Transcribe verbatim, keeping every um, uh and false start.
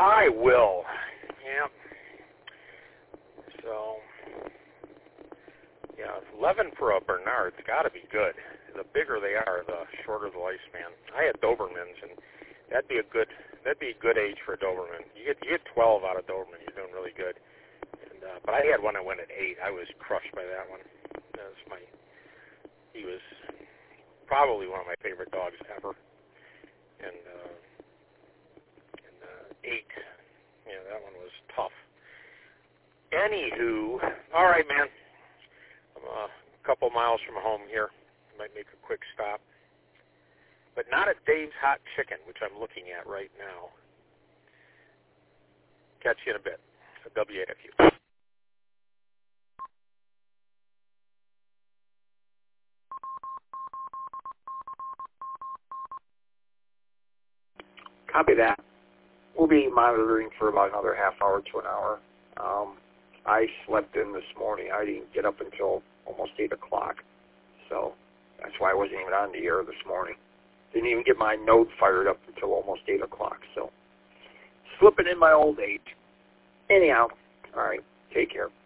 I will. Yeah. So, yeah, eleven for a Bernard. It's got to be good. The bigger they are, the shorter the lifespan. I had Dobermans, and that'd be a good that'd be a good age for a Doberman. You get you get twelve out of Doberman, you're doing really good. And, uh, but I had one that went at eight. I was crushed by that one. That was my. He was probably one of my favorite dogs ever. And, uh, and uh, eight, yeah, that one was tough. Anywho, all right, man. I'm a couple miles from home here. Might make a quick stop. But not at Dave's Hot Chicken, which I'm looking at right now. Catch you in a bit. W A F U. Copy that. We'll be monitoring for about another half hour to an hour. Um, I slept in this morning. I didn't get up until almost eight o'clock. So that's why I wasn't even on the air this morning. Didn't even get my note fired up until almost eight o'clock. So slipping in my old age. Anyhow, all right, take care.